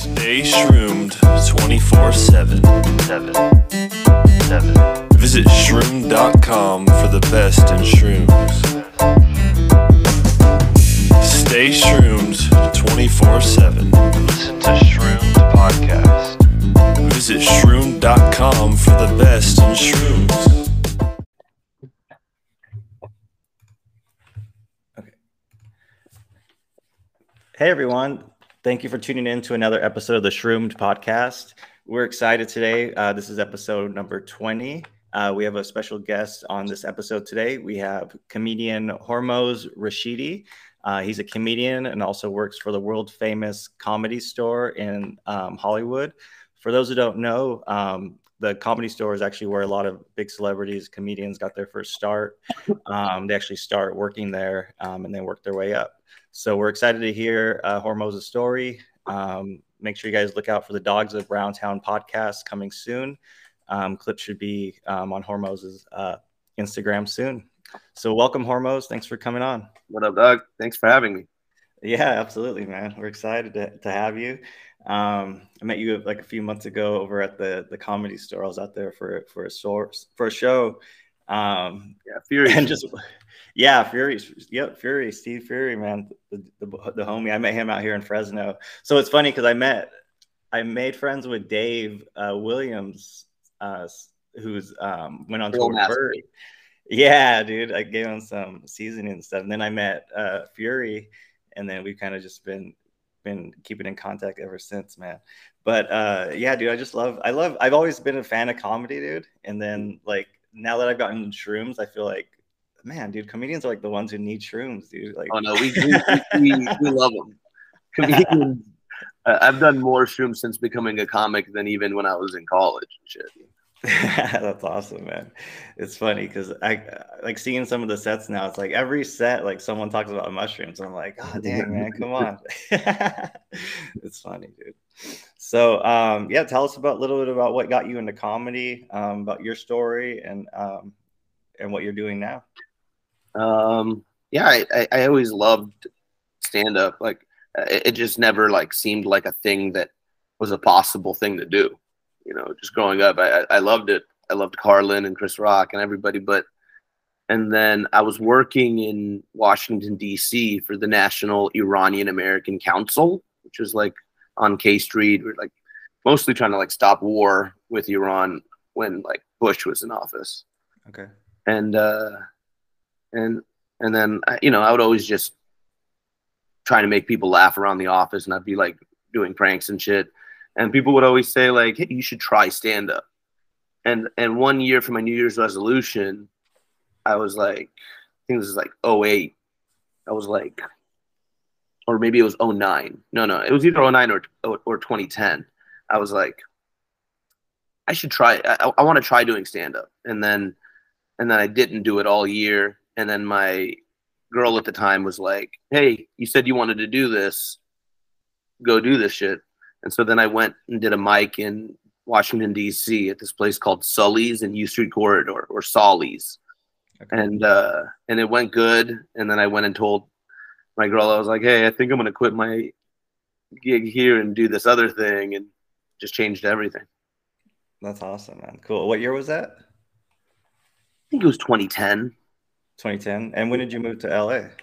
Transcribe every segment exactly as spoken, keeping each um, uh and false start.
Stay shroomed twenty-four seven. seven. seven. Visit shroom dot com for the best in shrooms. Stay shroomed twenty-four seven. Listen to Shroomed Podcast. Visit shroom dot com for the best in shrooms. Okay. Hey everyone. Thank you for tuning in to another episode of the Shroomed Podcast. We're excited today. Uh, this is episode number twenty. Uh, we have a special guest on this episode today. We have comedian Hormoz Rashidi. Uh, he's a comedian and also works for the world famous Comedy Store in um, Hollywood. For those who don't know, um, the Comedy Store is actually where a lot of big celebrities, comedians got their first start. Um, they actually start working there um, and then work their way up. So we're excited to hear uh, Hormoz's story. Um, make sure you guys look out for the Dogs of Browntown podcast coming soon. Um, clips should be um, on Hormoz's uh, Instagram soon. So welcome, Hormoz. Thanks for coming on. What up, Doug? Thanks for having me. Yeah, absolutely, man. We're excited to, to have you. Um, I met you like a few months ago over at the, the Comedy Store. I was out there for for a source for a show. Um, yeah, Fury. And just yeah, Fury. Yep, Fury. Steve Fury, man, the, the the homie. I met him out here in Fresno. So it's funny because I met I made friends with Dave uh, Williams, uh, who's um, went on tour with Bert. Yeah, dude. I gave him some seasoning and stuff, and then I met uh, Fury, and then we've kind of just been been keeping in contact ever since, man. But uh, yeah, dude, I just love. I love. I've always been a fan of comedy, dude. And then like now that I've gotten shrooms, I feel like, man, dude, comedians are like the ones who need shrooms, dude. Like, oh no, we we, we, we love them. Comedians. uh, I've done more shrooms since becoming a comic than even when I was in college and shit. That's awesome, man. It's funny because I like seeing some of the sets now. It's like every set, like someone talks about mushrooms. I'm like, oh dang, man, come on. It's funny, dude. So, um, yeah, tell us about a little bit about what got you into comedy, um, about your story, and um, and what you're doing now. Um, yeah, I, I, I always loved stand up. Like, it, it just never like seemed like a thing that was a possible thing to do. You know, just growing up, I, I loved it. I loved Carlin and Chris Rock and everybody. But, and then I was working in Washington, D C for the National Iranian American Council, which was like on K Street. We're like mostly trying to like stop war with Iran when like Bush was in office. Okay. And, uh, and, and then, you know, I would always just try to make people laugh around the office, and I'd be like doing pranks and shit. And people would always say, like, hey, you should try stand-up. And and one year for my New Year's resolution, I was like, I think this is like oh eight. I was like, or maybe it was oh nine. No, no, it was either oh nine or, or, or twenty ten. I was like, I should try. I, I want to try doing stand-up. And then, and then I didn't do it all year. And then my girl at the time was like, hey, you said you wanted to do this. Go do this shit. And so then I went and did a mic in Washington, D C at this place called Sully's in U Street Corridor, or Solly's. Okay. And uh, and it went good. And then I went and told my girl, I was like, hey, I think I'm going to quit my gig here and do this other thing, and just changed everything. That's awesome, man. Cool. What year was that? I think it was twenty ten. twenty ten. And when did you move to L A?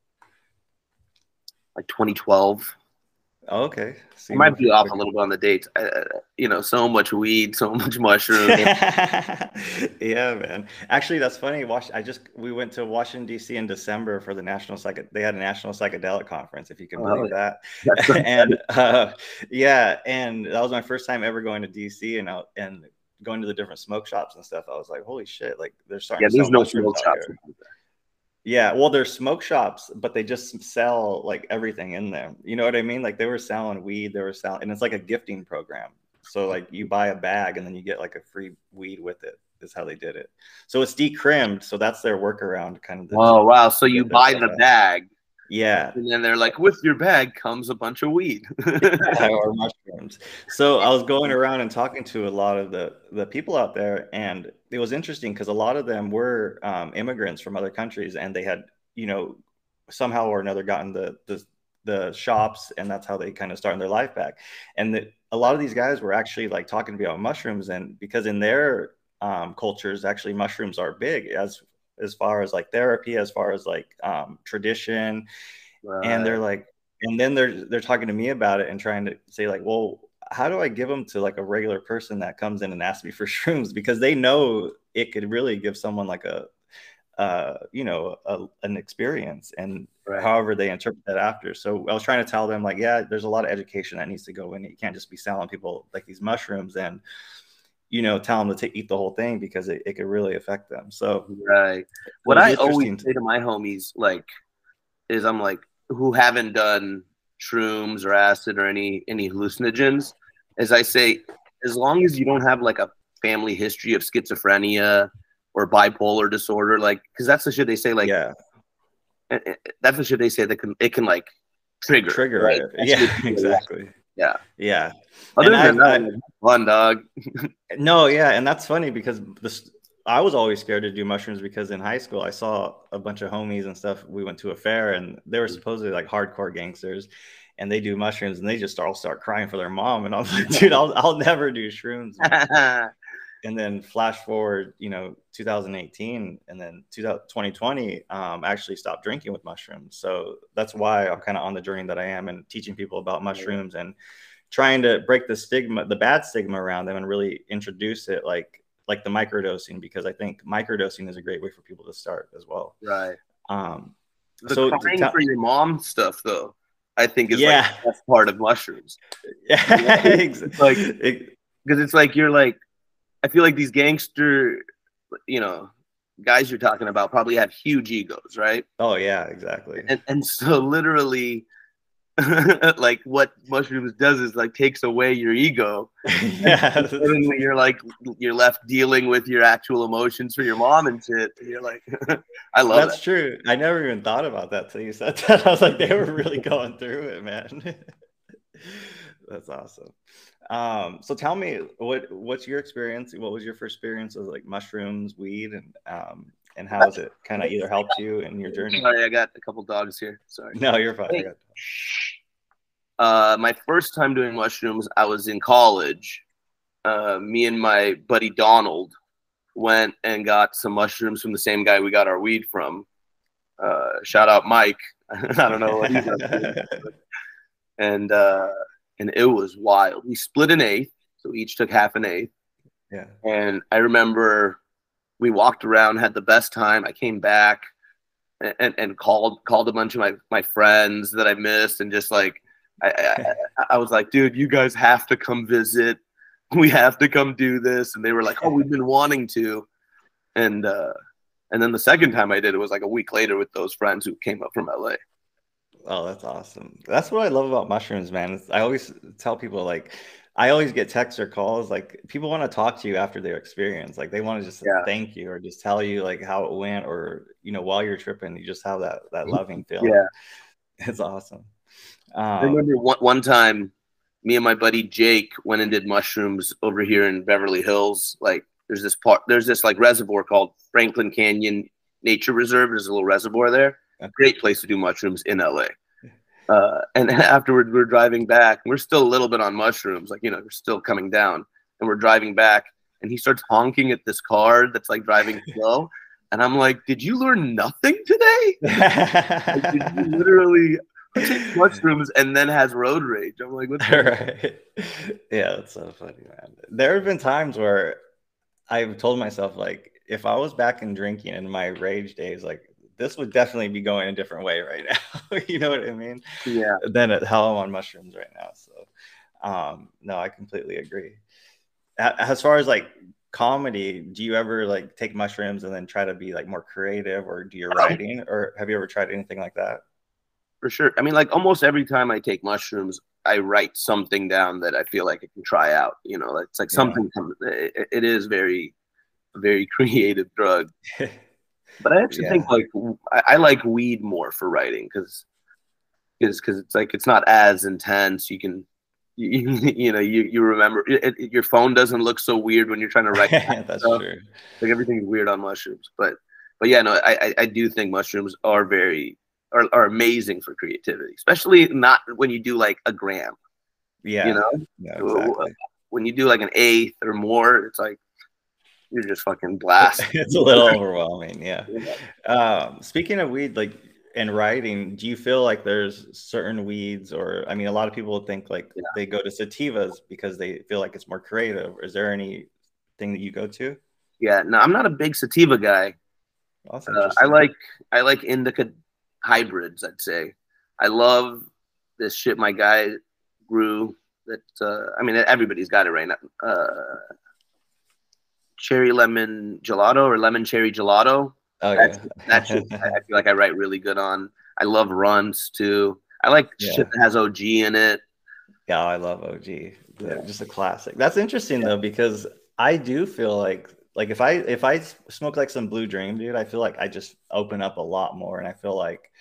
Like twenty twelve. Oh, okay. So I might be off a little bit on the dates. Uh, you know, so much weed, so much mushroom. Yeah, man. Actually, that's funny. I just we went to Washington D C in December for the national psych. They had a national psychedelic conference, if you can believe oh, that. And uh, yeah, and that was my first time ever going to D C and out and going to the different smoke shops and stuff. I was like, holy shit! Like, they're starting. Yeah, to there's sell no smoke shops. Yeah, well, there's smoke shops, but they just sell like everything in there. You know what I mean? Like they were selling weed, they were selling, and it's like a gifting program. So like you buy a bag and then you get like a free weed with it. Is how they did it. So it's decrimmed. So that's their workaround, kind of. The, oh wow! So you buy the bag. Yeah. And then they're like, with your bag comes a bunch of weed. Or mushrooms. So I was going around and talking to a lot of the, the people out there, and it was interesting because a lot of them were um, immigrants from other countries, and they had, you know, somehow or another gotten the, the the shops, and that's how they kind of start their life back. And the, a lot of these guys were actually like talking to me about mushrooms, and because in their um, cultures, actually mushrooms are big as as far as like therapy, as far as like um, tradition, right. And they're like, and then they're they're talking to me about it and trying to say like, well, how do I give them to like a regular person that comes in and asks me for shrooms? Because they know it could really give someone like a, uh, you know, a, an experience, and right. however they interpret that after. So I was trying to tell them like, yeah, there's a lot of education that needs to go in. You can't just be selling people like these mushrooms and, you know, tell them to take, eat the whole thing, because it, it could really affect them. So, right. What I always say to my homies, like, is I'm like, who haven't done shrooms or acid or any, any hallucinogens, is I say, as long as you don't have like a family history of schizophrenia or bipolar disorder, like, cause that's the shit they say, like, yeah, that's the shit they say that can, it can like trigger, trigger right? it. Yeah, exactly. Yeah. Yeah. Other and than I, that, I, fun dog. No, yeah. And that's funny because this, I was always scared to do mushrooms because in high school, I saw a bunch of homies and stuff. We went to a fair and they were supposedly like hardcore gangsters, and they do mushrooms and they just all start crying for their mom. And I'm like, dude, I'll, I'll never do shrooms. And then flash forward, you know, two thousand eighteen, and then twenty twenty, um, I actually stopped drinking with mushrooms. So that's why I'm kind of on the journey that I am, and teaching people about mushrooms and trying to break the stigma, the bad stigma around them, and really introduce it like, like the microdosing, because I think microdosing is a great way for people to start as well. Right. Um, the so crying for your mom stuff though, I think is yeah. like that's part of mushrooms. Yeah. It's like, because it's like, you're like, I feel like these gangster, you know, guys you're talking about probably have huge egos, right? Oh yeah, exactly. And and so literally, like what mushrooms does is like takes away your ego. Yeah. Suddenly you're like, you're left dealing with your actual emotions for your mom and shit. And you're like, I love That's that. true. I never even thought about that till you said that. I was like, they were really going through it, man. That's awesome. Um, so tell me, what what's your experience? What was your first experience with like mushrooms, weed, and um, and how has it kind of either helped you in your journey? Sorry, I got a couple dogs here. Sorry. No, you're fine. Hey. Uh, my first time doing mushrooms, I was in college. Uh, me and my buddy Donald went and got some mushrooms from the same guy we got our weed from. Uh, shout out Mike. I don't know what he's up to. And uh, and it was wild. We split an eighth, so we each took half an eighth. Yeah. And I remember we walked around, had the best time. I came back and, and, and called called a bunch of my, my friends that I missed, and just like I, I, I was like, dude, you guys have to come visit. We have to come do this. And they were like, oh, we've been wanting to. And uh, and then the second time I did it was like a week later with those friends who came up from L A. Oh, that's awesome. That's what I love about mushrooms, man. It's, I always tell people, like, I always get texts or calls, like, people want to talk to you after their experience. Like, they want to just yeah. thank you or just tell you, like, how it went, or, you know, while you're tripping, you just have that, that loving feeling. Yeah. It's awesome. Um, I remember one, one time, me and my buddy Jake went and did mushrooms over here in Beverly Hills. Like, there's this part, there's this, like, reservoir called Franklin Canyon Nature Reserve. There's a little reservoir there. A great place to do mushrooms in L A. Uh, and afterward, we're driving back. We're still a little bit on mushrooms, like, you know, we're still coming down. And we're driving back, and he starts honking at this car that's like driving slow. And I'm like, did you learn nothing today? Like, did you literally take mushrooms and then has road rage? I'm like, what's right? Yeah, that's so funny, man. There have been times where I've told myself, like, if I was back in drinking in my rage days, like, this would definitely be going a different way right now. You know what I mean? Yeah. Than at how I'm on mushrooms right now. So, um, no, I completely agree. As far as like comedy, do you ever like take mushrooms and then try to be like more creative, or do your writing, or have you ever tried anything like that? For sure. I mean, like almost every time I take mushrooms, I write something down that I feel like I can try out. You know, it's like something. Yeah. It, it is very, very creative drug. But I actually yeah. think like I, I like weed more for writing, because because it's like it's not as intense. You can you, you know you you remember it, it, your phone doesn't look so weird when you're trying to write. That's stuff. true. Like everything's weird on mushrooms, but but yeah, no, I I do think mushrooms are very are, are amazing for creativity, especially not when you do like a gram. Yeah. You know, yeah, exactly. When you do like an eighth or more, it's like you're just fucking blast. It's a little overwhelming. Yeah. yeah. Um, speaking of weed, like in writing, do you feel like there's certain weeds, or I mean, a lot of people think like yeah. they go to sativas because they feel like it's more creative. Is there anything that you go to? Yeah, no, I'm not a big sativa guy. Uh, I like I like indica hybrids. I'd say I love this shit my guy grew. That uh, I mean, everybody's got it right now. Uh, cherry lemon gelato or lemon cherry gelato. Oh that's, yeah, that's just, I feel like I write really good on. I love runs too. I like yeah. shit that has O G in it. Yeah, I love O G. Yeah. Just a classic. That's interesting yeah. though, because I do feel like like if I if I smoke like some Blue Dream, dude, I feel like I just open up a lot more, and I feel like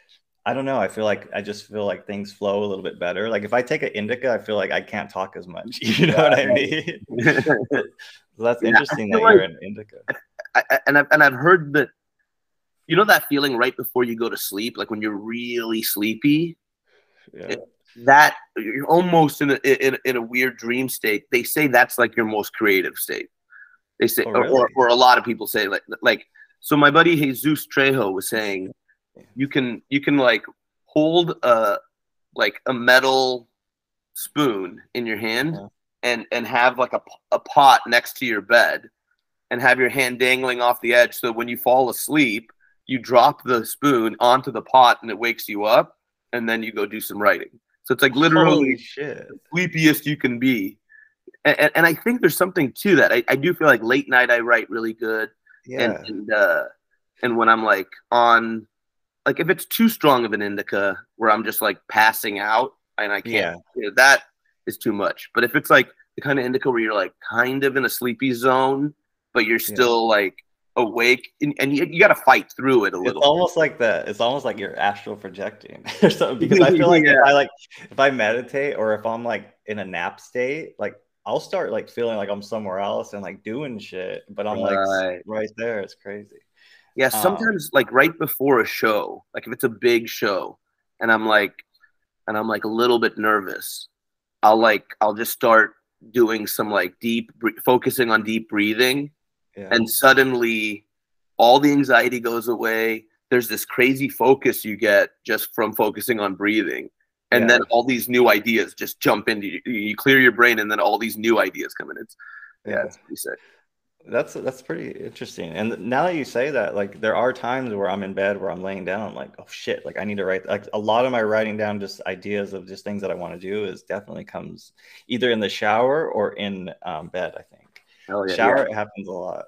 I don't know. I feel like I just feel like things flow a little bit better. Like if I take an indica, I feel like I can't talk as much. You know what I mean? So that's yeah, interesting that like, you're an indica. I, I, and I've and I've heard that, you know, that feeling right before you go to sleep, like when you're really sleepy. Yeah. It, that you're almost in a in, in a weird dream state. They say that's like your most creative state. They say, oh, really? or, or a lot of people say like like. So my buddy Jesus Trejo was saying, you can you can like hold a like a metal spoon in your hand yeah. and and have like a, a pot next to your bed and have your hand dangling off the edge, so when you fall asleep you drop the spoon onto the pot and it wakes you up, and then you go do some writing. So it's like literally shit. the sleepiest you can be. And, and, and I think there's something to that. I, I do feel like late night I write really good. Yeah. And and, uh, and when I'm like on, like if it's too strong of an indica where I'm just like passing out and I can't, yeah. you know, that is too much. But if it's like the kind of indica where you're like kind of in a sleepy zone, but you're still yeah. like awake, and, and you, you got to fight through it a little. It's almost like that. It's almost like you're astral projecting or something, because I feel like yeah. if I like, if I meditate or if I'm like in a nap state, like I'll start like feeling like I'm somewhere else and like doing shit, but I'm right. like right there. It's crazy. Yeah. Sometimes um, like right before a show, like if it's a big show and I'm like, and I'm like a little bit nervous, I'll like, I'll just start doing some like deep, focusing on deep breathing. Yeah. And suddenly all the anxiety goes away. There's this crazy focus you get just from focusing on breathing. And yeah. then all these new ideas just jump into you. You clear your brain, and then all these new ideas come in. It's yeah, yeah it's pretty sick. That's that's pretty interesting. And now that you say that, like there are times where I'm in bed where I'm laying down, I'm like, oh shit, like I need to write. Like a lot of my writing down just ideas of just things that I want to do is definitely comes either in the shower or in um, bed, I think. Oh, yeah, shower yeah. it happens a lot.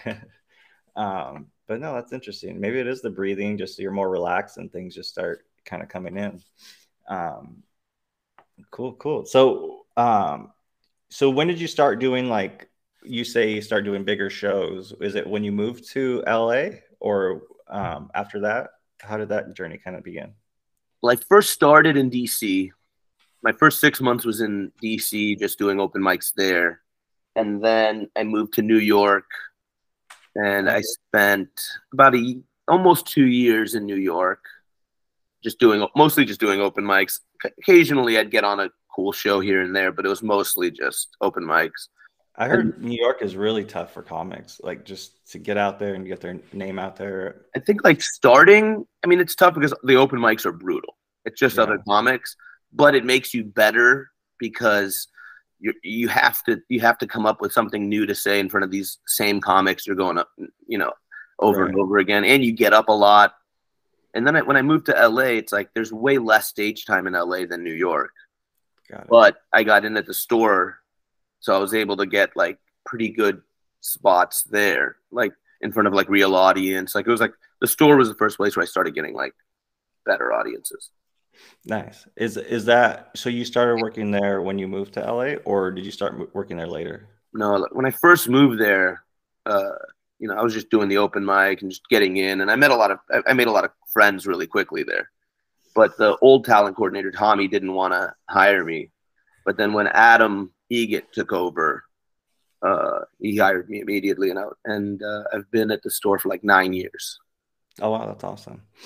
um, but no, that's interesting. Maybe it is the breathing, just so you're more relaxed and things just start kind of coming in. Um, cool, cool. So, um, so when did you start doing, like, you say you start doing bigger shows? Is it when you moved to L A or um, after that? How did that journey kind of begin? Well, I first started in D C. My first six months was in D C, just doing open mics there. And then I moved to New York, and I spent about a, almost two years in New York, just doing, mostly just doing open mics. Occasionally I'd get on a cool show here and there, but it was mostly just open mics. I heard and, New York is really tough for comics, like just to get out there and get their name out there. I think like starting, I mean, it's tough because the open mics are brutal. It's just yeah. other comics, but it makes you better because you you have to you have to come up with something new to say in front of these same comics you're going up, you know, over right. and over again, and you get up a lot. And then I, when I moved to L A, it's like there's way less stage time in L A than New York. Got it. But I got in at the store, so I was able to get like pretty good spots there, like in front of like real audience. Like it was like the store was the first place where I started getting like better audiences. Nice. Is is that so? You started working there when you moved to L A, or did you start working there later? No, when I first moved there, uh, you know, I was just doing the open mic and just getting in, and I met a lot of, I made a lot of friends really quickly there. But the old talent coordinator Tommy didn't want to hire me. But then when Adam Egget took over, uh, he hired me immediately, and I, and uh, I've been at the store for like nine years. Oh wow, that's awesome.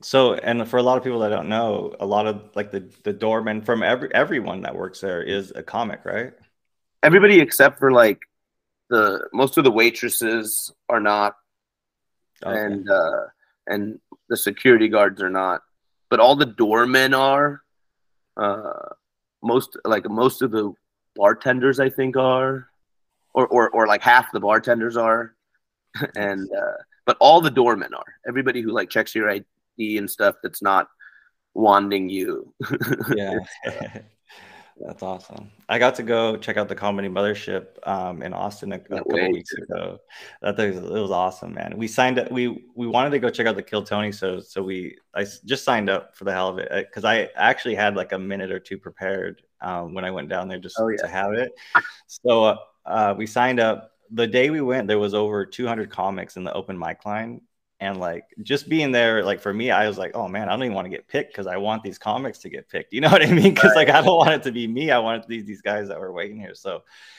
So, and for a lot of people that don't know, a lot of like the the doorman from every everyone that works there is a comic, right? Everybody except for like the most of the waitresses are not, Okay. and uh, and the security guards are not, but all the doormen are. Uh, most like most of the bartenders, I think, are, or or or like half the bartenders are, and uh, but all the doormen are. Everybody who like checks your I D and stuff that's not wanding you. Yeah. That's awesome. I got to go check out the Comedy Mothership um, in Austin a, a couple wait. weeks ago. That was, it was awesome, man. We signed up. We we wanted to go check out the Kill Tony, so so we I s- just signed up for the hell of it because I actually had like a minute or two prepared um, when I went down there just Oh, yeah. to have it. So uh, uh, we signed up. The day we went, there was over two hundred comics in the open mic line. And like just being there, like for me, I was like, oh man, I don't even want to get picked because I want these comics to get picked. You know what I mean? Because like I don't want it to be me. I want these these guys that were waiting here. So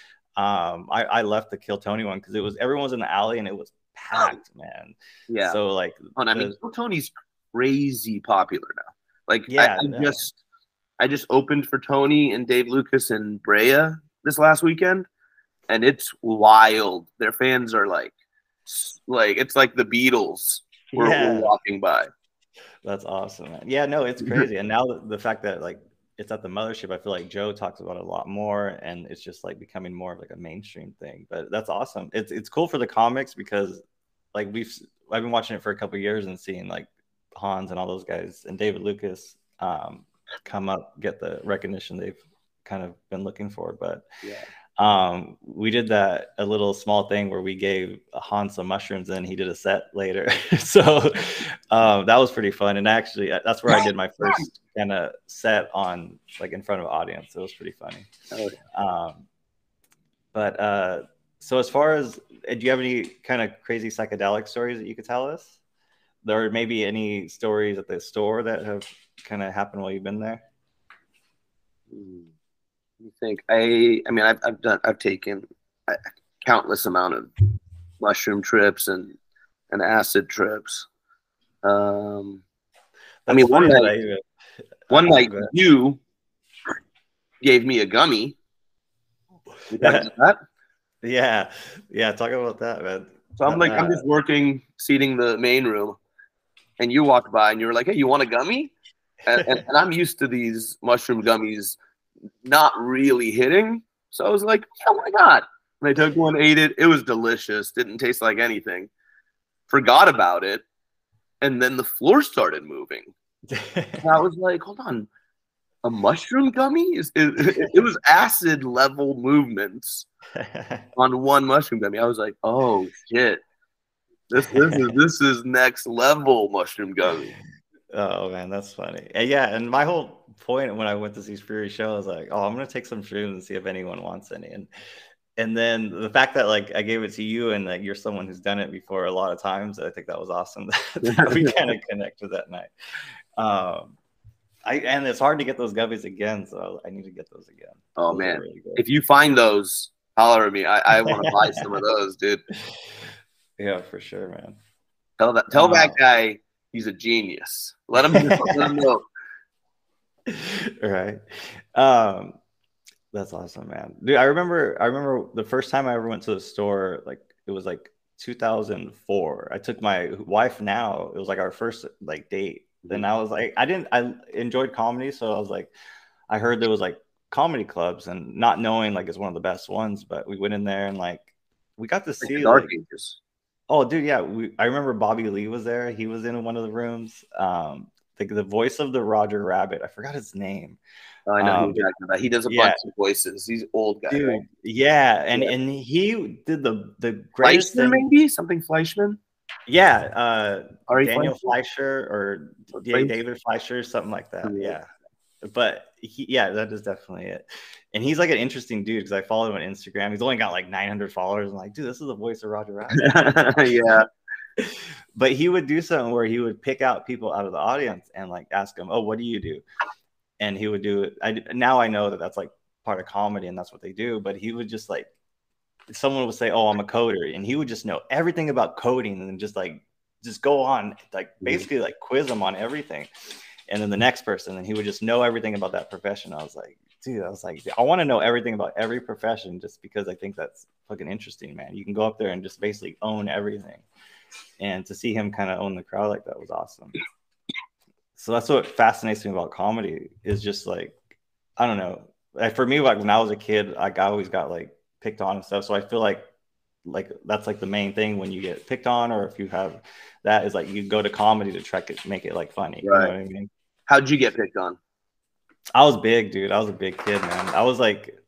um, I, I left the Kill Tony one because it was everyone was in the alley and it was packed, man. Yeah. So like, Oh, and I mean, Kill Tony's crazy popular now. Like, yeah, I, I yeah. just I just opened for Tony and Dave Lucas and Brea this last weekend, and it's wild. Their fans are like. Like it's like the Beatles were, Yeah. were walking by. That's awesome, man. Yeah, no, it's crazy. And now the, the fact that like it's at the mothership, I feel like Joe talks about it a lot more, and it's just like becoming more of like a mainstream thing. But that's awesome. It's it's cool for the comics because like we've I've been watching it for a couple of years and seeing like Hans and all those guys and David Lucas um, come up, get the recognition they've kind of been looking for. But yeah. Um, we did that a little small thing where we gave Hans some mushrooms and he did a set later. So um, that was pretty fun. And actually, that's where I did my first kind of set on like in front of an audience. It was pretty funny. Oh, yeah. Um, but uh, so as far as, do you have any kind of crazy psychedelic stories that you could tell us? There may be any stories at the store that have kind of happened while you've been there? Hmm. You think I? I mean, I've I've done I've taken a countless amount of mushroom trips and and acid trips. Um, I mean, one night, I even, one night you gave me a gummy. You that? Yeah, yeah. Talk about that, man. So I'm like, uh, I'm just working, seating the main room, and you walked by and you were like, "Hey, you want a gummy?" and, and, and I'm used to these mushroom gummies not really hitting, so I was like, oh my god. And I took one, ate it, it was delicious, didn't taste like anything, forgot about it, and then the floor started moving. And I was like, hold on, a mushroom gummy? Is it, it was acid level movements on one mushroom gummy. I was like, oh shit, this this is this is next level mushroom gummy. Oh man, that's funny. And yeah, and my whole point when I went to see Fury show, I was like, oh, I'm gonna take some shrooms and see if anyone wants any. And and then the fact that like I gave it to you and that you're someone who's done it before a lot of times, I think that was awesome that we kind of connected that night. Um, I and it's hard to get those gummies again, so I need to get those again. Oh those man, really if you find those, holler at me. I, I want to buy some of those, dude. Yeah, for sure, man. Tell that tell um, that guy he's a genius. Let him, let him know. Right. Um, that's awesome, man. Dude, I remember I remember the first time I ever went to the store, like it was like two thousand four. I took my wife now. It was like our first like date. And I was like, I didn't I enjoyed comedy, so I was like, I heard there was like comedy clubs and not knowing like it's one of the best ones, but we went in there and like we got to see Dark like, Ages. Oh, dude, yeah. We, I remember Bobby Lee was there. He was in one of the rooms. Um, the, the voice of the Roger Rabbit. I forgot his name. Oh, I know um, who you're talking about. He does a yeah. bunch of voices. He's old guy. Dude, right? yeah. And yeah. and he did the, the greatest Fleischman, thing. maybe? Something Fleischman? Yeah. Uh, Daniel Fleischman? Fleischer or or David Fleischer, something like that. Yeah. yeah. But he, yeah, that is definitely it. And he's like an interesting dude because I follow him on Instagram. He's only got like nine hundred followers. I'm like, dude, this is the voice of Roger Rabbit. Yeah. But he would do something where he would pick out people out of the audience and like ask them, oh, what do you do? And he would do it. I, now I know that that's like part of comedy and that's what they do. But he would just like, someone would say, oh, I'm a coder. And he would just know everything about coding and just like, just go on, like Mm-hmm. basically like quiz him on everything. And then the next person, and he would just know everything about that profession. I was like, dude, I was like, I want to know everything about every profession just because I think that's fucking interesting, man. You can go up there and just basically own everything. And to see him kind of own the crowd like that was awesome. So that's what fascinates me about comedy is just like, I don't know. Like for me, like when I was a kid, like I always got like picked on and stuff. So I feel like like that's like the main thing when you get picked on, or if you have that, is like you go to comedy to try to make it like funny. You know Right. what I mean? How'd you get picked on? I was big, dude. I was a big kid, man. I was like,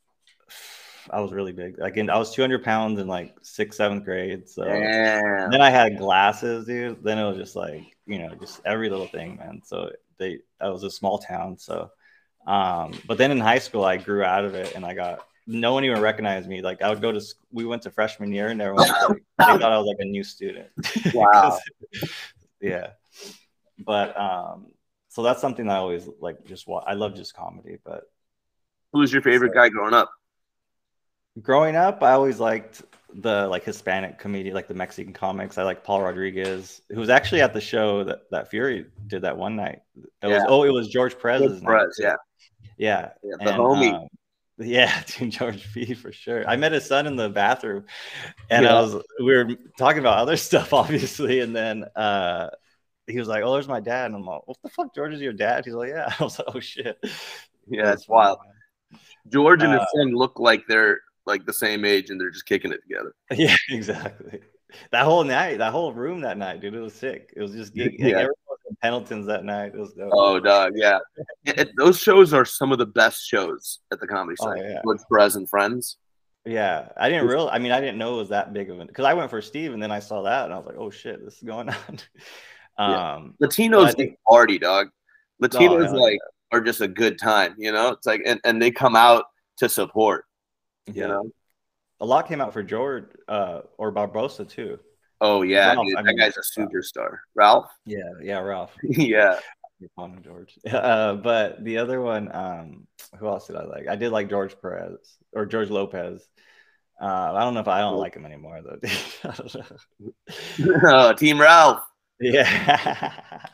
I was really big. Like, in, I was two hundred pounds in like sixth, seventh grade. So Damn. then I had glasses, dude. Then it was just like, you know, just every little thing, man. So they, that was a small town. So, um, but then in high school, I grew out of it, and I got, no one even recognized me. Like I would go to, we went to freshman year, and everyone was like, they thought I was like a new student. Wow. Yeah. But, um, so that's something I always like, just watch. I love just comedy, but Who was your favorite so, guy growing up? growing up, I always liked the like Hispanic comedian, like the Mexican comics. I like Paul Rodriguez, who was actually at the show that, that Fury did that one night. It Yeah. was, oh, it was George Perez's George Perez, night. yeah. Yeah. Yeah, the And, homie. um, yeah, dude, George P for sure. I met his son in the bathroom, and Yeah. I was we were talking about other stuff, obviously, and then uh, he was like, "Oh, there's my dad," and I'm like, "What the fuck, George is your dad?" He's like, "Yeah." I was like, "Oh shit." Yeah, That was it's funny, wild. man. George and his Uh, son look like they're like the same age and they're just kicking it together. Yeah, exactly. That whole night, that whole room that night, dude, it was sick. It was just gig- like, Yeah. everyone was in Pendleton's that night. It was dope. Oh, dog, yeah. It- it- those shows are some of the best shows at the Comedy Oh, Site. yeah. George Perez and Friends. Yeah, I didn't real. I mean, I didn't know it was that big of an, because I went for Steve, and then I saw that, and I was like, "Oh shit, this is going on." Yeah. um, Latinos I think- think party, dog. Latinos hell like are just a good time, you know. It's like, and, and they come out to support. yeah, You know. a lot came out for George uh, or Barbosa too. Oh yeah, Ralph, dude, I that mean, guy's a superstar. Ralph. Yeah, yeah, Ralph. Yeah. You're calling him George. Uh, but the other one, um, who else did I like? I did like George Perez or George Lopez. Uh, I don't know if I don't like him anymore though. I don't know. Oh, Team Ralph. Yeah.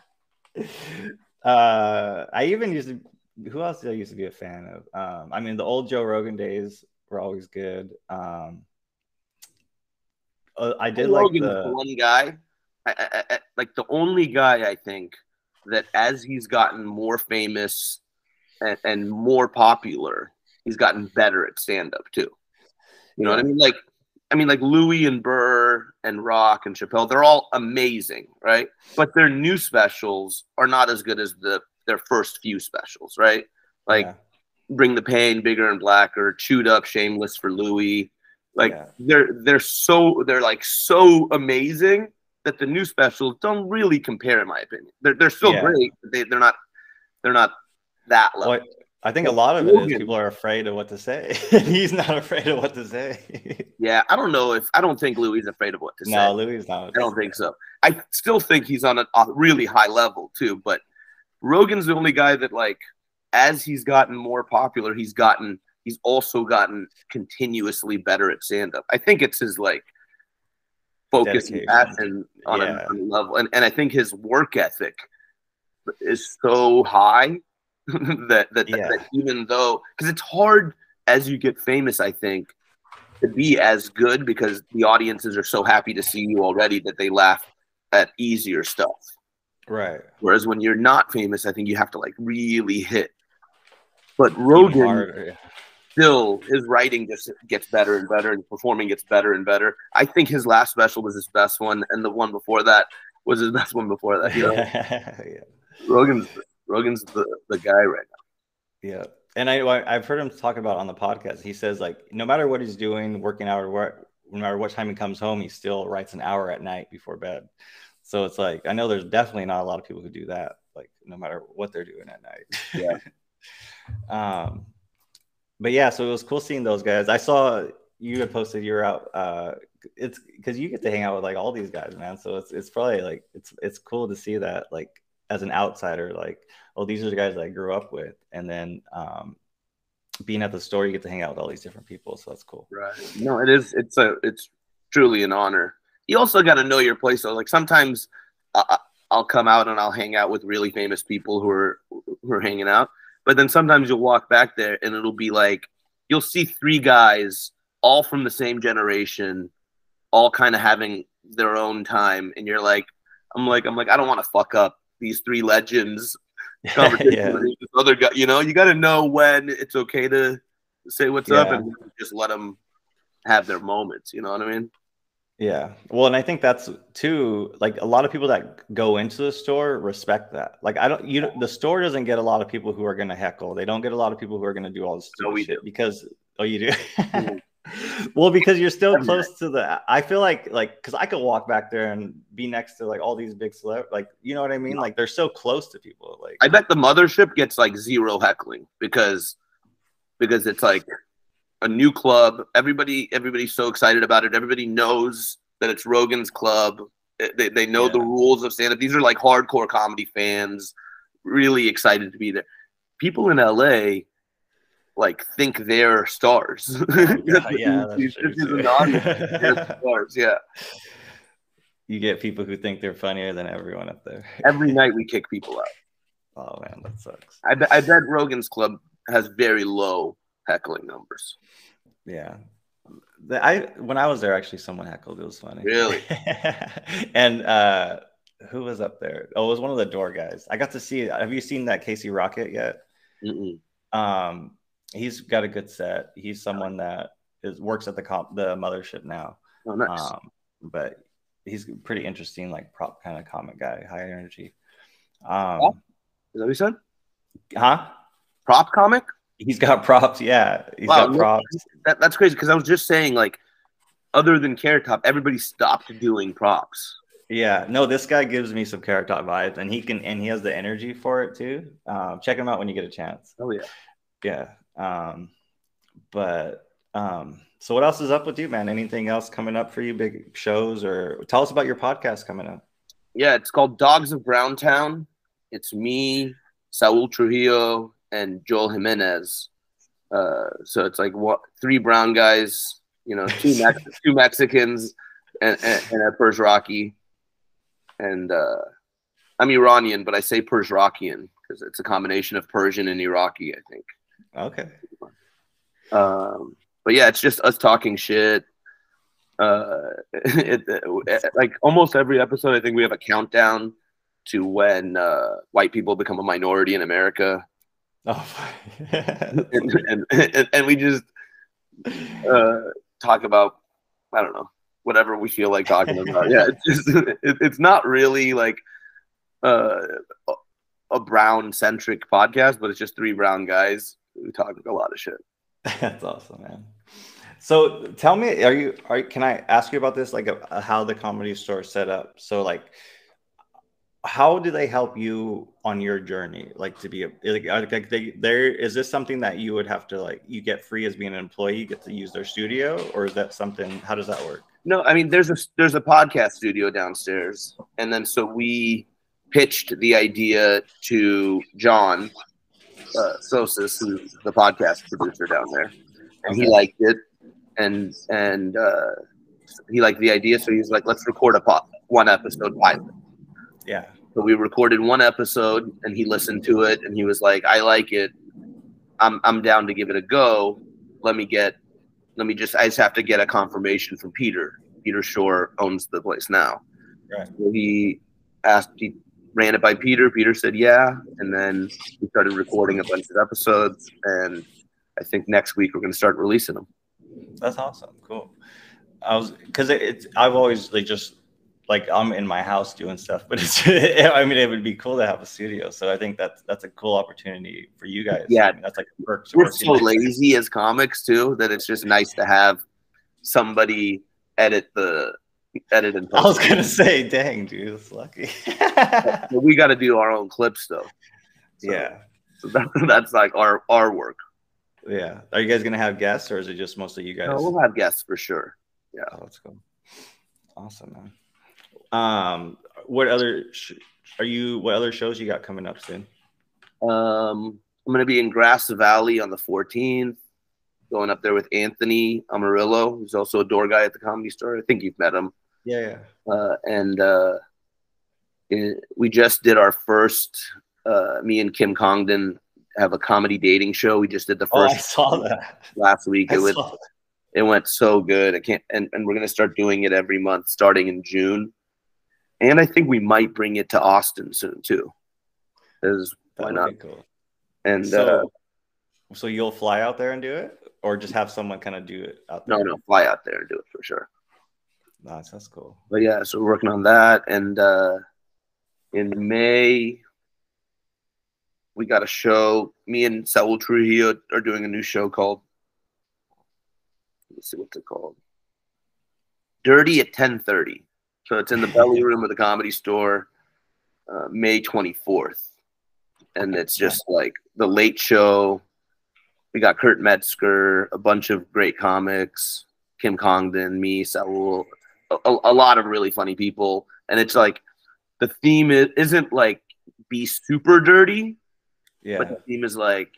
uh, I even used to. Who else did I used to be a fan of? Um, I mean, the old Joe Rogan days were always good. Um, uh, I did like Rogan's the. the one guy, I, I, I, like the only guy I think that as he's gotten more famous and, and more popular, he's gotten better at stand-up too. You know Yeah. what I mean? Like, I mean, like Louis and Burr and Rock and Chappelle, they're all amazing, right? But their new specials are not as good as the their first few specials, right? Like Yeah. Bring the Pain, Bigger and Blacker, Chewed Up, Shameless for Louis. Like Yeah. they're they're so they're like so amazing that the new specials don't really compare, in my opinion. They're they're still Yeah. great, but they they're not they're not that level. Well, I think a lot of it is Rogan. people are afraid of what to say. He's not afraid of what to say. Yeah, I don't know if I don't think Louis is afraid of what to say. No, Louis is not. I don't think so. I still think he's on a, a really high level too, but Rogan's the only guy that, like, as he's gotten more popular, he's gotten he's also gotten continuously better at stand-up. I think it's his like focus and Dedication. passion on, Yeah. a, on a level, and and I think his work ethic is so high that that, Yeah. that even though, because it's hard as you get famous, I think, to be as good because the audiences are so happy to see you already that they laugh at easier stuff. Right. Whereas when you're not famous, I think you have to like really hit. But Even Rogan, harder. still, his writing just gets better and better, and performing gets better and better. I think his last special was his best one, and the one before that was his best one before that. You know, Yeah. Rogan's Rogan's the, the guy right now. Yeah. And I, I've heard him talk about on the podcast. He says, like, no matter what he's doing, working out or what, no matter what time he comes home, he still writes an hour at night before bed. So it's like, I know there's definitely not a lot of people who do that, like, no matter what they're doing at night. Yeah. um, but yeah, so it was cool seeing those guys. I saw you had posted you're out. Uh, it's because you get to hang out with like all these guys, man. So it's it's probably like it's it's cool to see that, like, as an outsider, like, oh, these are the guys that I grew up with, and then um, being at the store, you get to hang out with all these different people. So that's cool. Right. No, it is. It's a. It's truly an honor. you also got to know your place. So like sometimes I, I'll come out and I'll hang out with really famous people who are who are hanging out. But then sometimes you'll walk back there and it'll be like you'll see three guys all from the same generation, all kind of having their own time, and you're like, I'm like, I'm like, I don't want to fuck up these three legends. Conversation Yeah. with this other guy, you know, you got to know when it's okay to say what's up Yeah. and just let them have their moments. You know what I mean? Yeah. Well, and I think that's too, like a lot of people that go into the store respect that. Like I don't, you the store doesn't get a lot of people who are going to heckle. They don't get a lot of people who are going to do all this No, stupid we shit do. because, oh, you do? Mhm. Well, because you're still Every close to the, I feel like, like, because I could walk back there and be next to like all these big celeb, like, you know what I mean? Like they're so close to people. Like, I bet the mothership gets like zero heckling because because it's like a new club. Everybody everybody's so excited about it. Everybody knows that it's Rogan's club. They, they know Yeah. the rules of stand-up. These are like hardcore comedy fans, really excited to be there. People in L A like think they're stars. yeah, yeah, that's These true bitches too. and audience, they're stars. Yeah. You get people who think they're funnier than everyone up there. Every night we kick people out. Oh man, that sucks. I, be, I bet Rogan's club has very low heckling numbers. Yeah. The, I when I was there, actually, someone heckled. It was funny. Really? And uh, who was up there? Oh, it was one of the door guys. I got to see. Have you seen that Casey Rocket yet? Mm-mm. Um, he's got a good set. He's someone that is works at the comp, the mothership now. Oh, nice. Um, but he's pretty interesting, like prop kind of comic guy, high energy. Um, Is that what you said? huh? Prop comic? He's got props. Yeah, he's Wow, got no- props. That, that's crazy because I was just saying, like, other than Carrot Top, everybody stopped doing props. Yeah, no, this guy gives me some Carrot Top vibes, and he can, and he has the energy for it too. Um, check him out when you get a chance. Oh, yeah. Yeah. Um, but um, so what else is up with you, man? Anything else coming up for you? Big shows, or tell us about your podcast coming up. Yeah, it's called Dogs of Browntown. It's me, Saul Trujillo, and Joel Jimenez. Uh, so it's like what, three brown guys, you know, two Mex- two Mexicans, and, and, and a Persian. And uh, I'm Iranian, but I say Persian because it's a combination of Persian and Iraqi, I think. Okay. Um, but yeah, it's just us talking shit. Uh, it, it, like almost every episode, I think we have a countdown to when uh, white people become a minority in America. Oh, and, and, and, and we just uh, talk about, I don't know, whatever we feel like talking about. Yeah, it's just it, it's not really like uh, a brown centric podcast, but it's just three brown guys who talk a lot of shit. That's awesome, man. So tell me, are you are can I ask you about this, like uh, how the Comedy Store is set up? So like, how do they help you on your journey? Like to be a like, like they there is this something that you would have to like you get free as being an employee, you get to use their studio, or is that something? How does that work? No, I mean there's a there's a podcast studio downstairs, and then so we pitched the idea to John uh, Sosis, who's the podcast producer down there, and he liked it, and and uh, he liked the idea, so he was like, let's record a pot one episode pilot. Yeah. So we recorded one episode, and he listened to it, and he was like, I like it. I'm I'm down to give it a go. Let me get, let me just, I just have to get a confirmation from Peter. Peter Shore owns the place now. Right. So he asked, he ran it by Peter. Peter said, yeah. And then we started recording a bunch of episodes, and I think next week we're going to start releasing them. That's awesome. Cool. I was, cause it, it's, I've always like just, like I'm in my house doing stuff, but it's, I mean, it would be cool to have a studio. So I think that's, that's a cool opportunity for you guys. Yeah. I mean, that's like a perk. to We're working so with- lazy as comics too, that it's just nice to have somebody edit the edit and I was post. going to say, dang, dude, it's lucky. But we got to do our own clips though. So, Yeah. So that, that's like our, our work. Yeah. Are you guys going to have guests, or is it just mostly you guys? No, we'll have guests for sure. Yeah. Oh, that's cool. Awesome, man. Um, what other sh- are you? What other shows you got coming up soon? Um, I'm going to be in Grass Valley on the fourteenth, going up there with Anthony Amarillo, who's also a door guy at the Comedy Store. I think you've met him. Yeah, yeah. Uh, and uh, it, we just did our first. Uh, me and Kim Congdon have a comedy dating show. We just did the Oh, first. I saw that last week. I It was saw that. it went so good. I can't, and, and we're gonna start doing it every month starting in June. And I think we might bring it to Austin soon too. Is why That not? would be cool. And So, uh, so you'll fly out there and do it, or just have someone kind of do it out there? no, no, fly out there and do it for sure. Nice, that's cool. But yeah, so we're working on that. And uh, in May, we got a show. Me and Saul Trujillo are doing a new show called, let's see what's it called, Dirty at ten thirty. So it's in the belly room of the Comedy Store, uh, May twenty-fourth. And it's just like the late show. We got Kurt Metzger, a bunch of great comics, Kim Congdon, me, Saul, a, a lot of really funny people. And it's like the theme is, isn't like be super dirty, Yeah. but the theme is like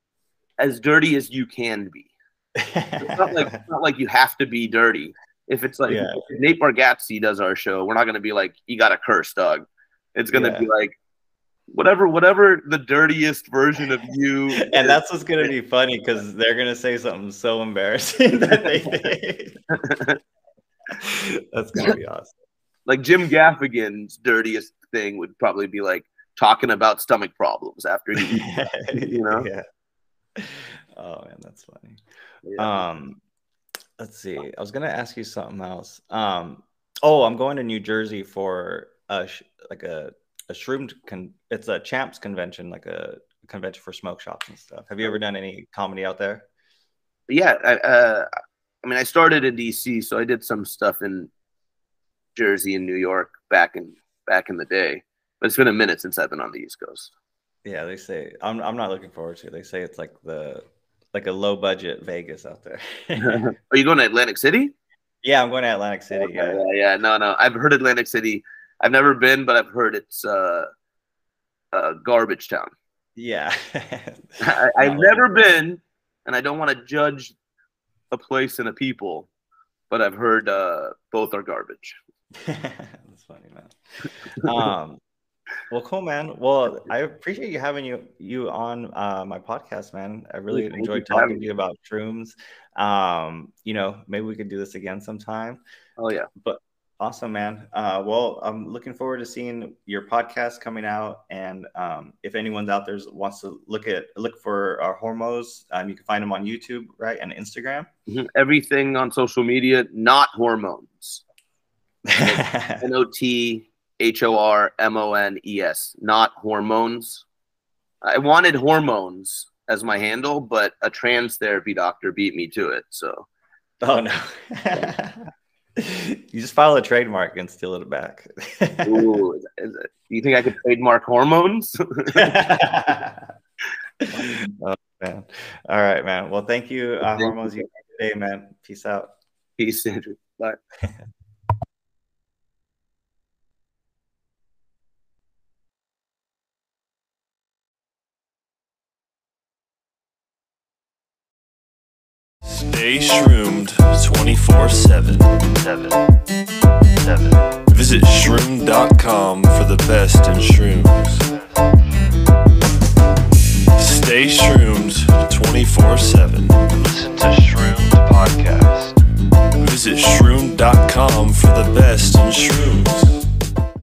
as dirty as you can be. It's not like it's not like you have to be dirty. If it's like Yeah. if Nate Bargatze does our show, we're not going to be like, you got to curse, dog. It's going to Yeah. be like whatever, whatever the dirtiest version of you. And that's what's gonna be funny because they're gonna say something so embarrassing that they think. That's gonna be awesome. Like Jim Gaffigan's dirtiest thing would probably be like talking about stomach problems after he, you know. Yeah. Oh man, that's funny. Yeah. Um, let's see. I was gonna ask you something else. Um, oh, I'm going to New Jersey for a sh- like a a shroom con. It's a Champs convention, like a convention for smoke shops and stuff. Have you ever done any comedy out there? Yeah, I, uh, I mean, I started in D C, so I did some stuff in Jersey and New York back in back in the day. But it's been a minute since I've been on the East Coast. Yeah, they say I'm. I'm not looking forward to it. They say it's like the like a low budget Vegas out there. Are you going to Atlantic City? Yeah, I'm going to Atlantic City. Okay, Yeah. yeah, yeah. No, no. I've heard Atlantic City. I've never been, but I've heard it's uh, uh, garbage town. Yeah. I, I've never been, and I don't want to judge a place and a people, but I've heard uh, both are garbage. That's funny, man. Um, well, cool, man. Well, I appreciate you having you you on uh, my podcast, man. I really Thank you enjoyed for having talking to you about shrooms. Um, you know, maybe we could do this again sometime. Oh yeah. But awesome, man. Uh, well, I'm looking forward to seeing your podcast coming out. And um, if anyone's out there wants to look at look for our Hormos, um, you can find them on YouTube, right, and Instagram. Mhm. Everything on social media, not hormones. N O T H O R M O N E S, not hormones. I wanted hormones as my handle, but a trans therapy doctor beat me to it. So, Oh no. You just file a trademark and steal it back. ooh, is, is it, do you think I could trademark hormones? Oh man. All right, man. Well, thank you, uh, Hormones. You today, man. Peace out. Peace, Andrew. Bye. Stay shroomed twenty-four seven. Visit shroom dot com for the best in shrooms.